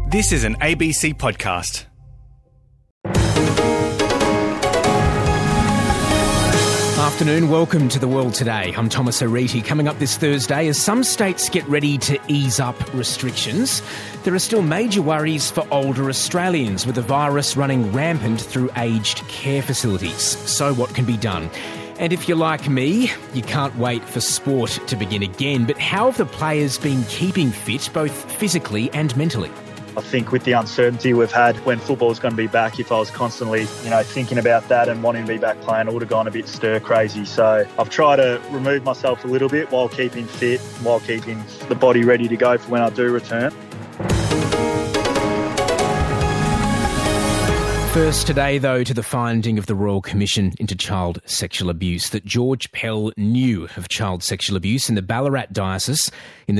This is an ABC podcast. Afternoon, welcome to The World Today. I'm Thomas Ariti. Coming up this Thursday, as some states get ready to ease up restrictions, there are still major worries for older Australians, with the virus running rampant through aged care facilities. So what can be done? And if you're like me, you can't wait for sport to begin again. But how have the players been keeping fit, both physically and mentally? I think with the uncertainty we've had when football's going to be back, if I was constantly, thinking about that and wanting to be back playing, I would have gone a bit stir crazy. So I've tried to remove myself a little bit while keeping fit, while keeping the body ready to go for when I do return. First today, though, to the finding of the Royal Commission into Child Sexual Abuse, that George Pell knew of child sexual abuse in the Ballarat diocese in the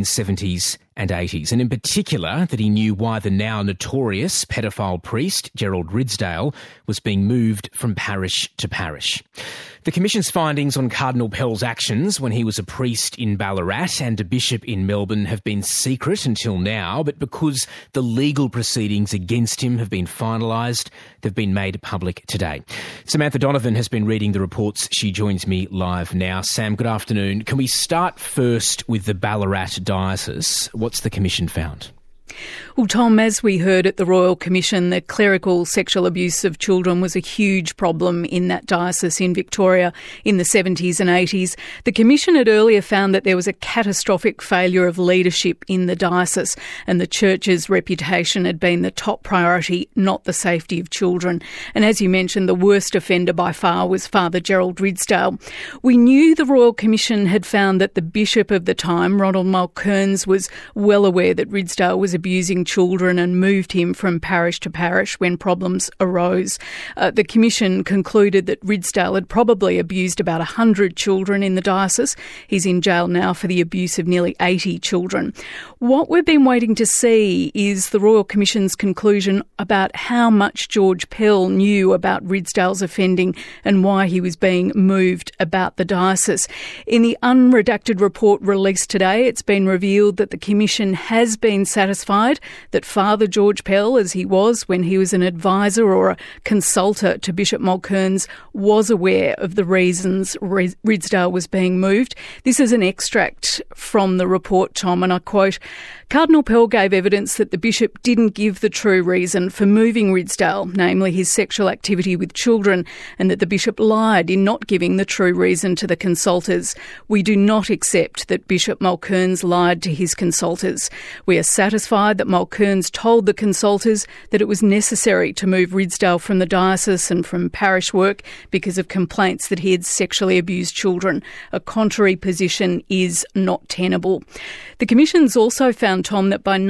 1970s and 80s, and in particular that he knew why the now notorious pedophile priest, Gerald Ridsdale, was being moved from parish to parish. The Commission's findings on Cardinal Pell's actions when he was a priest in Ballarat and a bishop in Melbourne have been secret until now, but because the legal proceedings against him have been finalised, they've been made public today. Samantha Donovan has been reading the reports. She joins me live now. Sam, good afternoon. Can we start first with the Ballarat diocese? What's the Commission found? Well, Tom, as we heard at the Royal Commission, the clerical sexual abuse of children was a huge problem in that diocese in Victoria in the 70s and 80s. The Commission had earlier found that there was a catastrophic failure of leadership in the diocese, and the church's reputation had been the top priority, not the safety of children. And as you mentioned, the worst offender by far was Father Gerald Ridsdale. We knew the Royal Commission had found that the bishop of the time, Ronald Mulkerns, was well aware that Ridsdale was abusing children and moved him from parish to parish when problems arose. The Commission concluded that Ridsdale had probably abused about 100 children in the diocese. He's in jail now for the abuse of nearly 80 children. What we've been waiting to see is the Royal Commission's conclusion about how much George Pell knew about Ridsdale's offending and why he was being moved about the diocese. In the unredacted report released today, it's been revealed that the Commission has been satisfied that Father George Pell, as he was when he was an advisor or a consultor to Bishop Mulkerns, was aware of the reasons Ridsdale was being moved. This is an extract from the report, Tom, and I quote, "Cardinal Pell gave evidence that the bishop didn't give the true reason for moving Ridsdale, namely his sexual activity with children, and that the bishop lied in not giving the true reason to the consultors. We do not accept that Bishop Mulkerns lied to his consultors. We are satisfied that Mulkerns told the consultors that it was necessary to move Ridsdale from the diocese and from parish work because of complaints that he had sexually abused children. A contrary position is not tenable." The Commission's also found, Tom, that by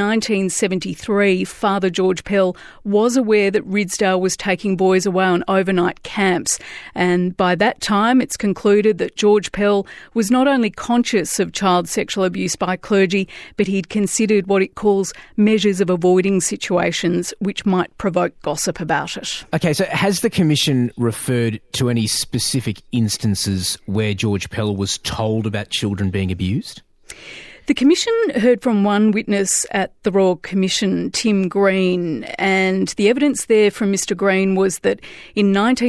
1973, Father George Pell was aware that Ridsdale was taking boys away on overnight camps. And by that time, it's concluded that George Pell was not only conscious of child sexual abuse by clergy, but he'd considered what it calls measures of avoiding situations which might provoke gossip about it. OK, so has the Commission referred to any specific instances where George Pell was told about children being abused? The Commission heard from one witness at the Royal Commission, Tim Green, and the evidence there from Mr Green was that in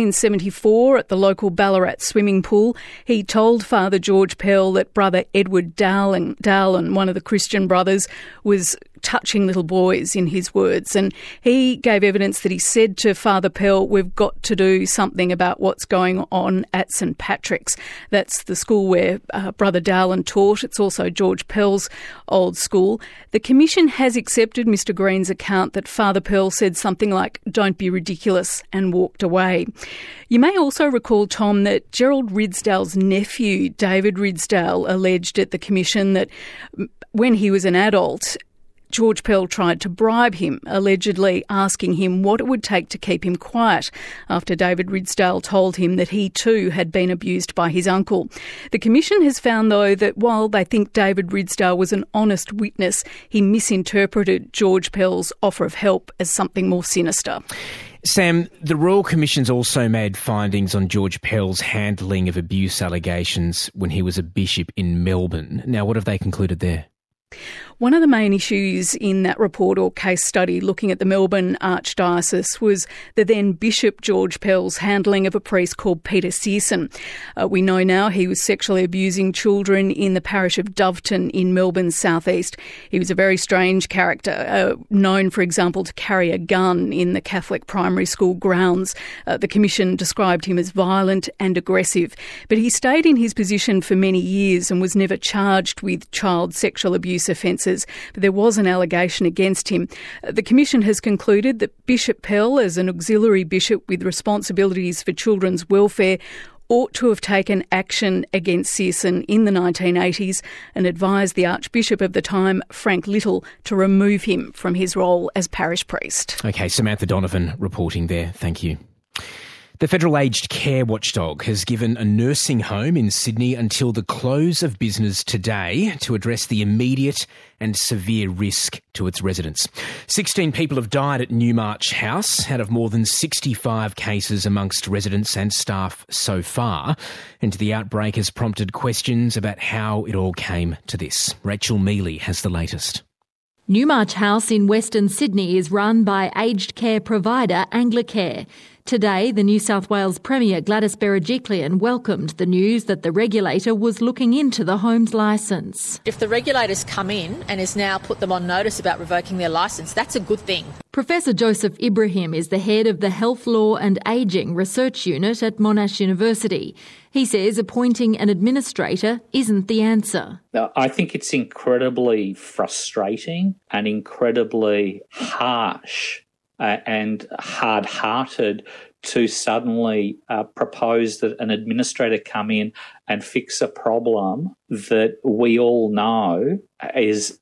1974 at the local Ballarat swimming pool, he told Father George Pell that Brother Edward Dowling, one of the Christian brothers, was touching little boys, in his words. And he gave evidence that he said to Father Pell, "We've got to do something about what's going on at St Patrick's." That's the school where Brother Dowling taught. It's also George Pell's old school. The Commission has accepted Mr Green's account that Father Pell said something like, "Don't be ridiculous," and walked away. You may also recall, Tom, that Gerald Ridsdale's nephew, David Ridsdale, alleged at the Commission that when he was an adult, George Pell tried to bribe him, allegedly asking him what it would take to keep him quiet after David Ridsdale told him that he too had been abused by his uncle. The Commission has found, though, that while they think David Ridsdale was an honest witness, he misinterpreted George Pell's offer of help as something more sinister. Sam, the Royal Commission's also made findings on George Pell's handling of abuse allegations when he was a bishop in Melbourne. Now, what have they concluded there? One of the main issues in that report or case study looking at the Melbourne Archdiocese was the then Bishop George Pell's handling of a priest called Peter Searson. We know now he was sexually abusing children in the parish of Doveton in Melbourne's southeast. He was a very strange character, known, for example, to carry a gun in the Catholic primary school grounds. The Commission described him as violent and aggressive, but he stayed in his position for many years and was never charged with child sexual abuse offences. But there was an allegation against him. The Commission has concluded that Bishop Pell, as an auxiliary bishop with responsibilities for children's welfare, ought to have taken action against Searson in the 1980s and advised the Archbishop of the time, Frank Little, to remove him from his role as parish priest. OK, Samantha Donovan reporting there. Thank you. The Federal Aged Care Watchdog has given a nursing home in Sydney until the close of business today to address the immediate and severe risk to its residents. 16 people have died at Newmarch House out of more than 65 cases amongst residents and staff so far. And the outbreak has prompted questions about how it all came to this. Rachel Mealy has the latest. Newmarch House in Western Sydney is run by aged care provider Anglicare. Today, the New South Wales Premier Gladys Berejiklian welcomed the news that the regulator was looking into the home's licence. If the regulator's come in and has now put them on notice about revoking their licence, that's a good thing. Professor Joseph Ibrahim is the head of the Health Law and Ageing Research Unit at Monash University. He says appointing an administrator isn't the answer. I think it's incredibly frustrating and incredibly harsh and hard-hearted to suddenly propose that an administrator come in and fix a problem that we all know is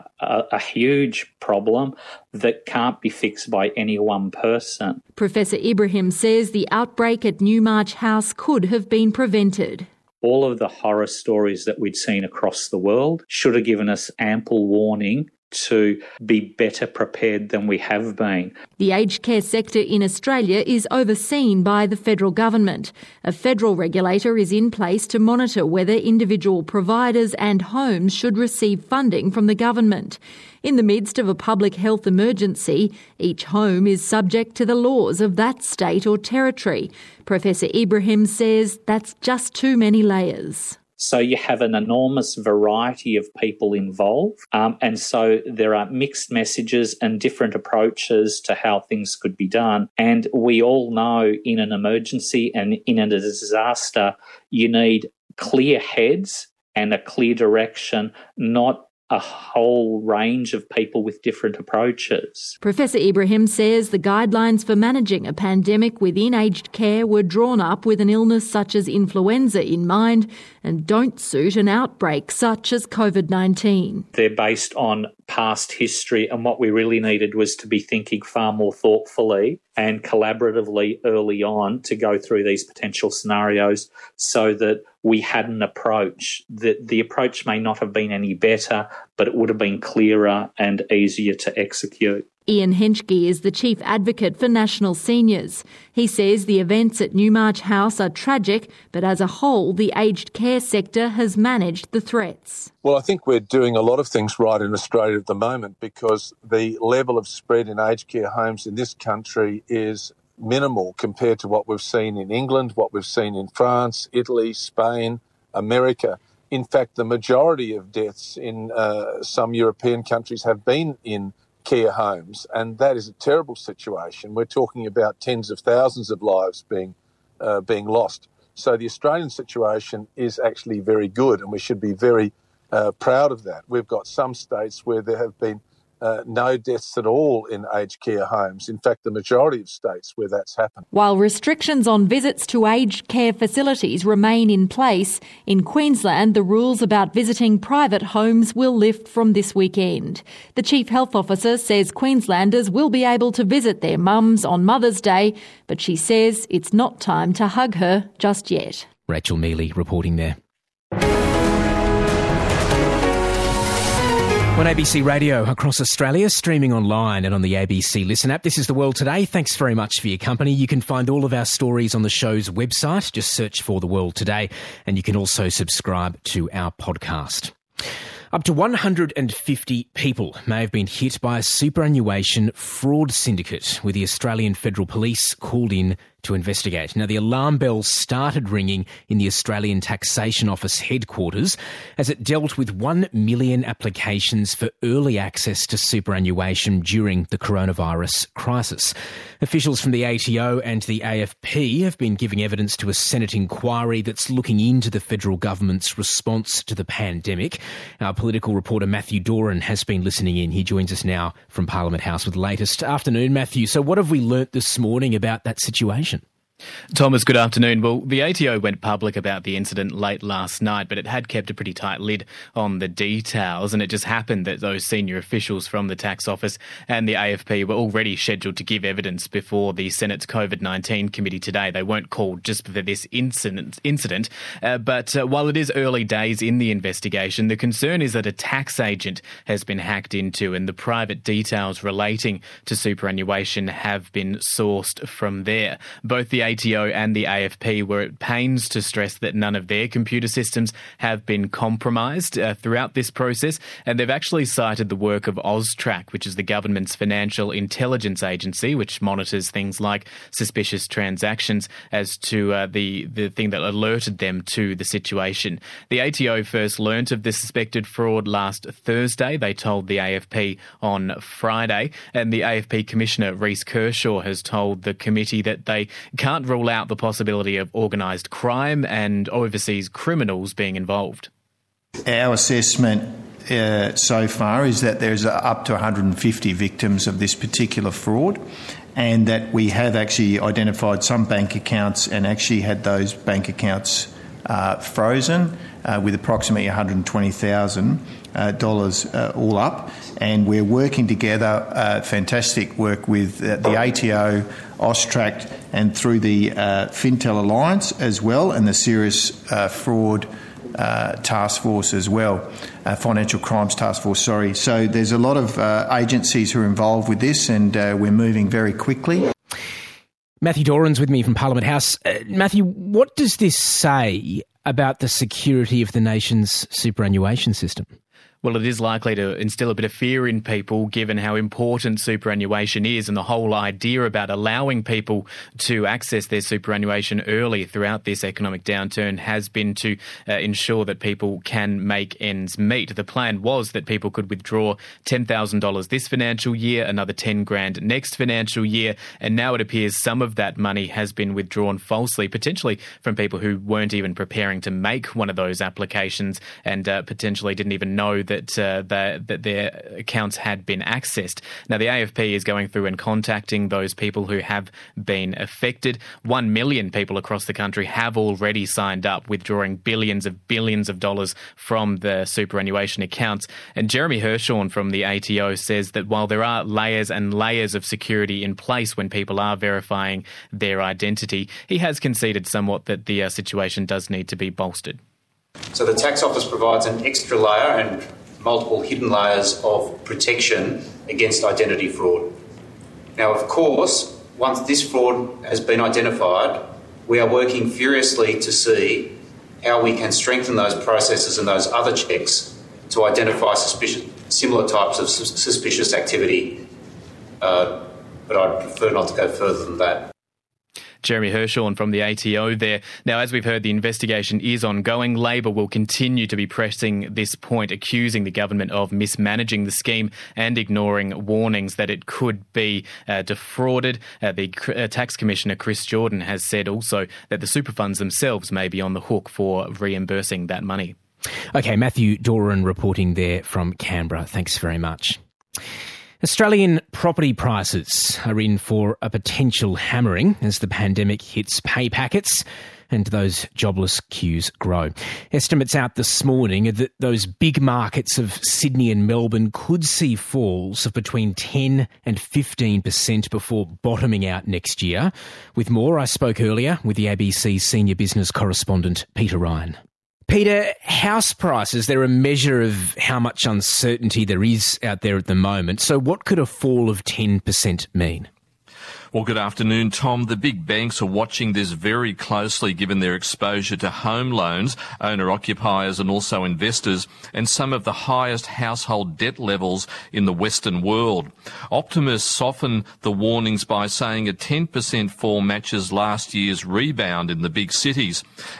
a huge problem that can't be fixed by any one person. Professor Ibrahim says the outbreak at Newmarch House could have been prevented. All of the horror stories that we'd seen across the world should have given us ample warning to be better prepared than we have been. The aged care sector in Australia is overseen by the federal government. A federal regulator is in place to monitor whether individual providers and homes should receive funding from the government. In the midst of a public health emergency, each home is subject to the laws of that state or territory. Professor Ibrahim says that's just too many layers. So you have an enormous variety of people involved, and so there are mixed messages and different approaches to how things could be done. And we all know in an emergency and in a disaster, you need clear heads and a clear direction, not a whole range of people with different approaches. Professor Ibrahim says the guidelines for managing a pandemic within aged care were drawn up with an illness such as influenza in mind and don't suit an outbreak such as COVID-19. They're based on past history, and what we really needed was to be thinking far more thoughtfully and collaboratively early on to go through these potential scenarios so that we had an approach. The approach may not have been any better, but it would have been clearer and easier to execute. Ian Henschke is the Chief Advocate for National Seniors. He says the events at Newmarch House are tragic, but as a whole, the aged care sector has managed the threats. Well, I think we're doing a lot of things right in Australia at the moment because the level of spread in aged care homes in this country is minimal compared to what we've seen in England, what we've seen in France, Italy, Spain, America. In fact, the majority of deaths in some European countries have been in care homes, and that is a terrible situation. We're talking about tens of thousands of lives being lost. So the Australian situation is actually very good, and we should be very proud of that. We've got some states where there have been no deaths at all in aged care homes. In fact, the majority of states where that's happened. While restrictions on visits to aged care facilities remain in place, in Queensland the rules about visiting private homes will lift from this weekend. The Chief Health Officer says Queenslanders will be able to visit their mums on Mother's Day, but she says it's not time to hug her just yet. Rachel Mealy reporting there. On ABC Radio across Australia, streaming online and on the ABC Listen app. This is The World Today. Thanks very much for your company. You can find all of our stories on the show's website. Just search for The World Today, and you can also subscribe to our podcast. Up to 150 people may have been hit by a superannuation fraud syndicate, with the Australian Federal Police called in to investigate. Now, the alarm bells started ringing in the Australian Taxation Office headquarters as it dealt with 1 million applications for early access to superannuation during the coronavirus crisis. Officials from the ATO and the AFP have been giving evidence to a Senate inquiry that's looking into the federal government's response to the pandemic. Our political reporter Matthew Doran has been listening in. He joins us now from Parliament House with the latest. Afternoon, Matthew. So what have we learnt this morning about that situation? Thomas, good afternoon. Well, the ATO went public about the incident late last night, but it had kept a pretty tight lid on the details, and it just happened that those senior officials from the tax office and the AFP were already scheduled to give evidence before the Senate's COVID-19 committee today. They weren't called just for this incident. But while it is early days in the investigation, the concern is that a tax agent has been hacked into and the private details relating to superannuation have been sourced from there. Both the ATO and the AFP were at pains to stress that none of their computer systems have been compromised throughout this process, and they've actually cited the work of AUSTRAC, which is the government's financial intelligence agency, which monitors things like suspicious transactions, as to the thing that alerted them to the situation. The ATO first learnt of the suspected fraud last Thursday. They told the AFP on Friday, and the AFP Commissioner Rhys Kershaw has told the committee that they can't rule out the possibility of organised crime and overseas criminals being involved. Our assessment so far is that there's up to 150 victims of this particular fraud, and that we have actually identified some bank accounts and actually had those bank accounts frozen with approximately $120,000 all up. And we're working together, fantastic work with the ATO, AUSTRAC, and through the Fintel Alliance as well, and the Serious Fraud Task Force as well, Financial Crimes Task Force, sorry. So there's a lot of agencies who are involved with this, and we're moving very quickly. Matthew Doran's with me from Parliament House. Matthew, what does this say about the security of the nation's superannuation system? Well, it is likely to instill a bit of fear in people, given how important superannuation is, and the whole idea about allowing people to access their superannuation early throughout this economic downturn has been to ensure that people can make ends meet. The plan was that people could withdraw $10,000 this financial year, another $10,000 next financial year, and now it appears some of that money has been withdrawn falsely, potentially from people who weren't even preparing to make one of those applications and potentially didn't even know that their accounts had been accessed. Now, the AFP is going through and contacting those people who have been affected. 1 million people across the country have already signed up, withdrawing billions of dollars from the superannuation accounts. And Jeremy Hershorn from the ATO says that while there are layers and layers of security in place when people are verifying their identity, he has conceded somewhat that the situation does need to be bolstered. So the tax office provides an extra layer and multiple hidden layers of protection against identity fraud. Now, of course, once this fraud has been identified, we are working furiously to see how we can strengthen those processes and those other checks to identify similar types of suspicious activity. But I'd prefer not to go further than that. Jeremy Hershorn from the ATO there. Now, as we've heard, the investigation is ongoing. Labor will continue to be pressing this point, accusing the government of mismanaging the scheme and ignoring warnings that it could be defrauded. The Tax Commissioner, Chris Jordan, has said also that the super funds themselves may be on the hook for reimbursing that money. OK, Matthew Doran reporting there from Canberra. Thanks very much. Australian property prices are in for a potential hammering as the pandemic hits pay packets and those jobless queues grow. Estimates out this morning are that those big markets of Sydney and Melbourne could see falls of between 10 and 15% before bottoming out next year. With more, I spoke earlier with the ABC senior business correspondent Peter Ryan. Peter, house prices, they're a measure of how much uncertainty there is out there at the moment. So what could a fall of 10% mean? Well, good afternoon, Tom. The big banks are watching this very closely given their exposure to home loans, owner-occupiers and also investors, and some of the highest household debt levels in the Western world. Optimists soften the warnings by saying a 10% fall matches last year's rebound in the big cities.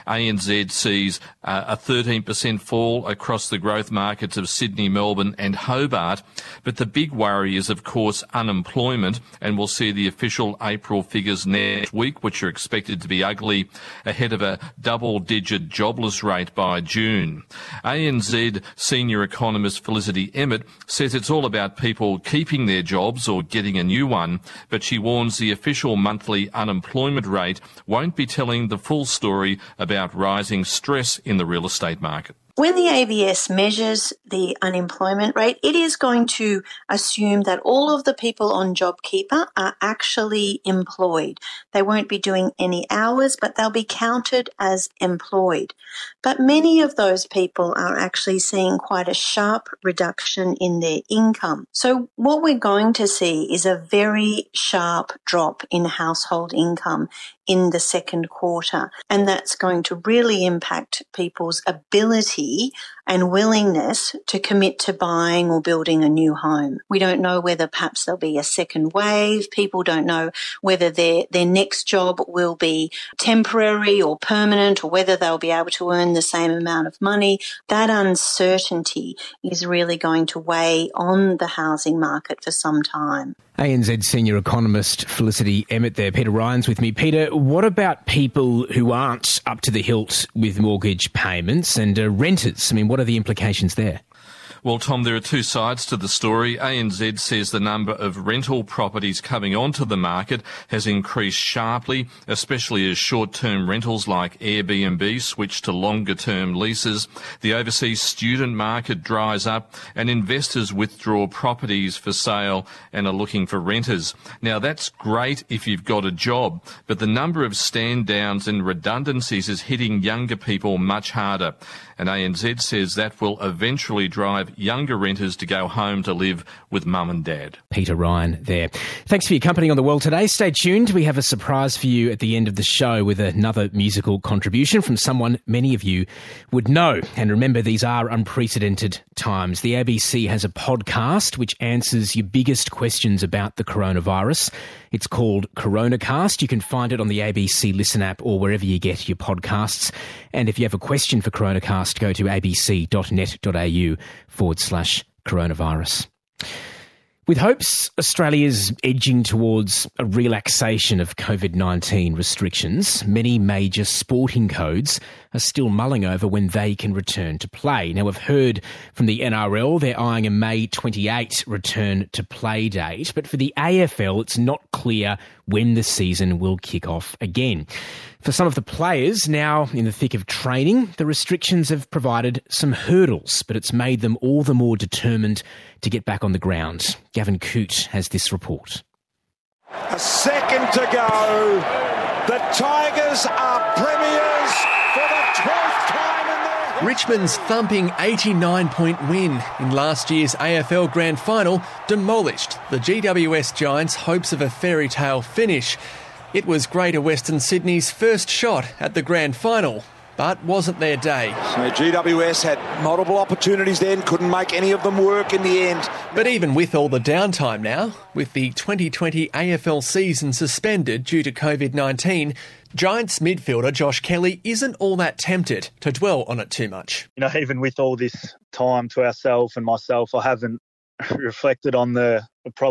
ANZ sees a 13% fall across the growth markets of Sydney, Melbourne and Hobart. But the big worry is, of course, unemployment, and we'll see the official April figures next week, which are expected to be ugly, ahead of a double-digit jobless rate by June. ANZ senior economist Felicity Emmett says it's all about people keeping their jobs or getting a new one, but she warns the official monthly unemployment rate won't be telling the full story about rising stress in the real estate market. When the ABS measures the unemployment rate, it is going to assume that all of the people on JobKeeper are actually employed. They won't be doing any hours, but they'll be counted as employed. But many of those people are actually seeing quite a sharp reduction in their income. So what we're going to see is a very sharp drop in household income in the second quarter, and that's going to really impact people's ability and willingness to commit to buying or building a new home. We don't know whether perhaps there'll be a second wave. People don't know whether their next job will be temporary or permanent, or whether they'll be able to earn the same amount of money. That uncertainty is really going to weigh on the housing market for some time. ANZ senior economist Felicity Emmett there. Peter Ryan's with me. Peter, what about people who aren't up to the hilt with mortgage payments and renters? I mean, what are the implications there? Well, Tom, there are two sides to the story. ANZ says the number of rental properties coming onto the market has increased sharply, especially as short-term rentals like Airbnb switch to longer-term leases. The overseas student market dries up and investors withdraw properties for sale and are looking for renters. Now, that's great if you've got a job, but the number of stand-downs and redundancies is hitting younger people much harder. And ANZ says that will eventually drive younger renters to go home to live with mum and dad. Peter Ryan there. Thanks for your company on The World today. Stay tuned. We have a surprise for you at the end of the show with another musical contribution from someone many of you would know. And remember, these are unprecedented times. The ABC has a podcast which answers your biggest questions about the coronavirus. It's called Coronacast. You can find it on the ABC Listen app or wherever you get your podcasts. And if you have a question for Coronacast, go to abc.net.au/coronavirus. With hopes Australia's edging towards a relaxation of COVID-19 restrictions, many major sporting codes are still mulling over when they can return to play. Now, we've heard from the NRL they're eyeing a May 28 return to play date, but for the AFL it's not clear when the season will kick off again. For some of the players now in the thick of training, the restrictions have provided some hurdles, but it's made them all the more determined to get back on the ground. Gavin Coote has this report. A second to go. The Tigers are premiers for the 12th time in their history. Richmond's thumping 89-point win in last year's AFL Grand Final demolished the GWS Giants' hopes of a fairy tale finish. It was Greater Western Sydney's first shot at the Grand Final, but wasn't their day. So GWS had multiple opportunities then, couldn't make any of them work in the end. But even with all the downtime now, with the 2020 AFL season suspended due to COVID-19, Giants midfielder Josh Kelly isn't all that tempted to dwell on it too much. You know, even with all this time to ourselves and myself, I haven't reflected on the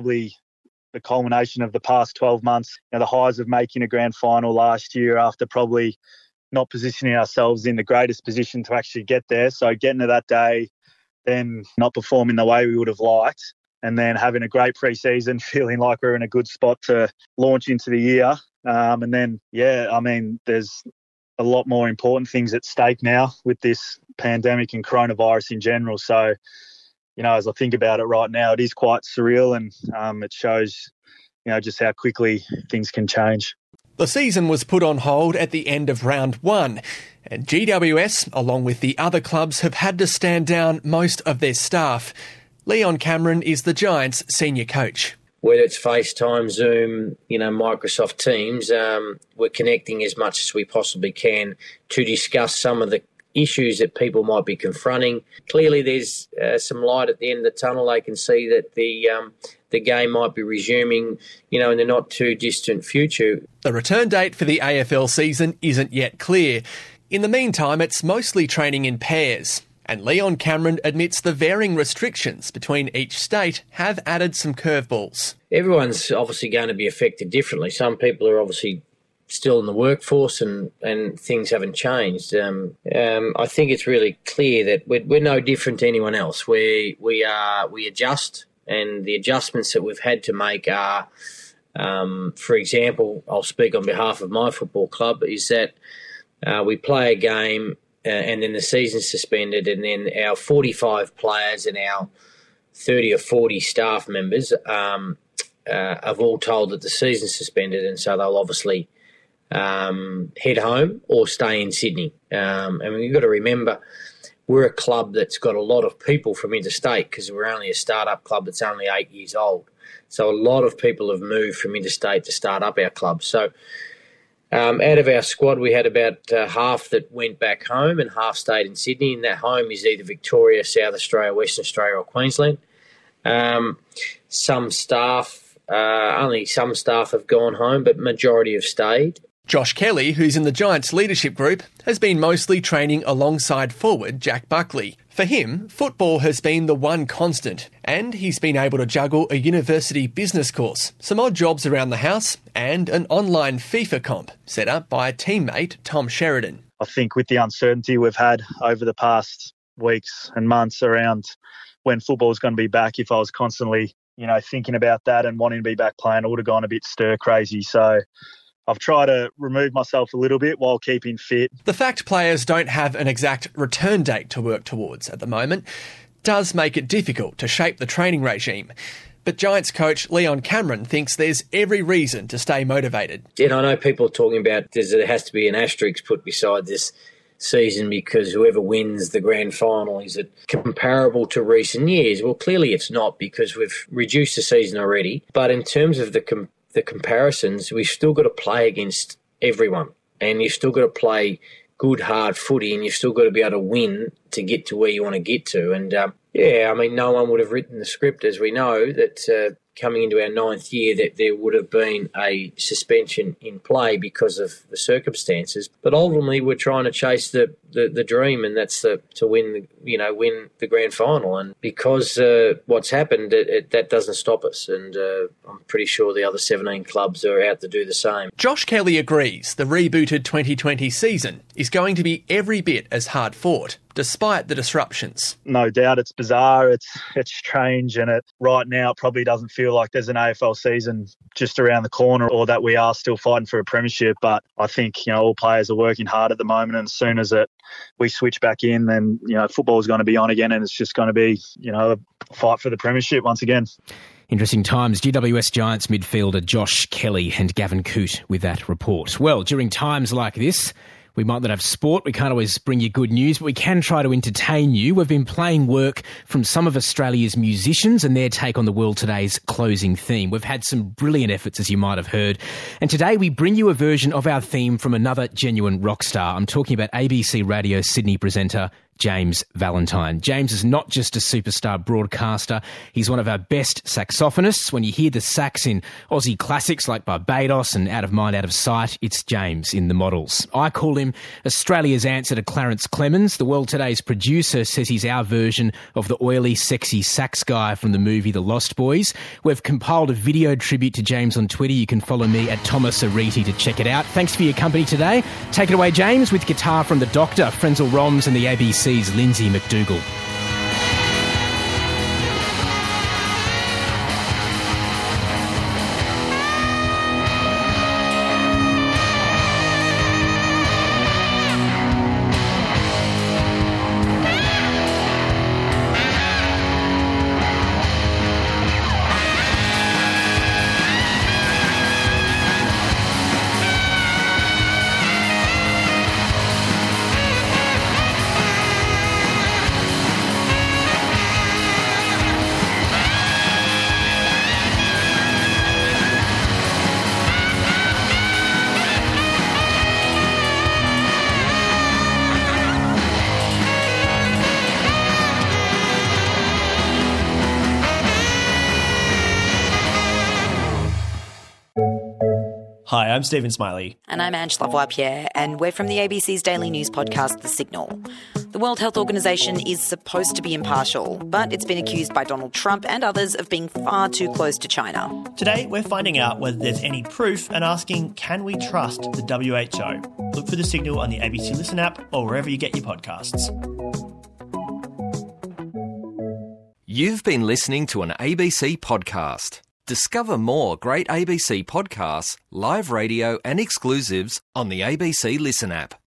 culmination of the past 12 months. You know, the highs of making a grand final last year after probably not positioning ourselves in the greatest position to actually get there. So getting to that day, then not performing the way we would have liked, and then having a great pre-season, feeling like we're in a good spot to launch into the year. And then, there's a lot more important things at stake now with this pandemic and coronavirus in general. So, you know, as I think about it right now, it is quite surreal, and it shows, you know, just how quickly things can change. The season was put on hold at the end of round one, and GWS, along with the other clubs, have had to stand down most of their staff. Leon Cameron is the Giants' senior coach. whether it's FaceTime, Zoom, Microsoft Teams, we're connecting as much as we possibly can to discuss some of the issues that people might be confronting. Clearly, there's some light at the end of the tunnel. They can see that the game might be resuming, in the not too distant future. The return date for the AFL season isn't yet clear. In the meantime, it's mostly training in pairs. And Leon Cameron admits the varying restrictions between each state have added some curveballs. Everyone's obviously going to be affected differently. Some people are obviously still in the workforce and things haven't changed. I think it's really clear that we're no different to anyone else. We adjust, and the adjustments that we've had to make are, for example, I'll speak on behalf of my football club, is that we play a game and then the season's suspended, and then our 45 players and our 30 or 40 staff members have all told that the season's suspended, and so they'll obviously head home or stay in Sydney. And you've got to remember, we're a club that's got a lot of people from interstate because we're only a start-up club that's only 8 years old. So a lot of people have moved from interstate to start up our club. So out of our squad, we had about half that went back home and half stayed in Sydney, and that home is either Victoria, South Australia, Western Australia or Queensland. Some staff, only some staff have gone home, but majority have stayed. Josh Kelly, who's in the Giants leadership group, has been mostly training alongside forward Jack Buckley. For him, football has been the one constant, and he's been able to juggle a university business course, some odd jobs around the house, and an online FIFA comp set up by a teammate, Tom Sheridan. I think with the uncertainty we've had over the past weeks and months around when football's going to be back, if I was constantly, thinking about that and wanting to be back playing, it would have gone a bit stir crazy. So I've tried to remove myself a little bit while keeping fit. The fact players don't have an exact return date to work towards at the moment does make it difficult to shape the training regime. But Giants coach Leon Cameron thinks there's every reason to stay motivated. I know people are talking about there has to be an asterisk put beside this season because whoever wins the grand final, is it comparable to recent years? Well, clearly it's not, because we've reduced the season already. But in terms of the comparisons, we've still got to play against everyone, and you've still got to play good, hard footy, and you've still got to be able to win to get to where you want to get to. And, no one would have written the script, as we know, that coming into our 9th year that there would have been a suspension in play because of the circumstances. But ultimately, we're trying to chase the dream, and that's to win the grand final. And because what's happened, that doesn't stop us. And I'm pretty sure the other 17 clubs are out to do the same. Josh Kelly agrees the rebooted 2020 season is going to be every bit as hard fought, despite the disruptions. No doubt it's bizarre, it's strange, and right now it probably doesn't feel like there's an AFL season just around the corner or that we are still fighting for a premiership. But I think, all players are working hard at the moment, and as soon as we switch back in, then, football is going to be on again, and it's just going to be, a fight for the premiership once again. Interesting times. GWS Giants midfielder Josh Kelly and Gavin Coote with that report. Well, during times like this, we might not have sport, we can't always bring you good news, but we can try to entertain you. We've been playing work from some of Australia's musicians and their take on the World Today's closing theme. We've had some brilliant efforts, as you might have heard. And today we bring you a version of our theme from another genuine rock star. I'm talking about ABC Radio Sydney presenter James Valentine. James is not just a superstar broadcaster, he's one of our best saxophonists. When you hear the sax in Aussie classics like Barbados and Out of Mind, Out of Sight, it's James in The Models. I call him Australia's answer to Clarence Clemens. The World Today's producer says he's our version of the oily, sexy sax guy from the movie The Lost Boys. We've compiled a video tribute to James on Twitter. You can follow me at Thomas Ariti to check it out. Thanks for your company today. Take it away, James, with guitar from The Doctor, Frenzal Rhombs and the ABC's Lindsay McDougall. Hi, I'm Stephen Smiley. And I'm Ange Lavoie-Pierre, and we're from the ABC's daily news podcast, The Signal. The World Health Organization is supposed to be impartial, but it's been accused by Donald Trump and others of being far too close to China. Today, we're finding out whether there's any proof and asking, can we trust the WHO? Look for The Signal on the ABC Listen app or wherever you get your podcasts. You've been listening to an ABC podcast. Discover more great ABC podcasts, live radio and exclusives on the ABC Listen app.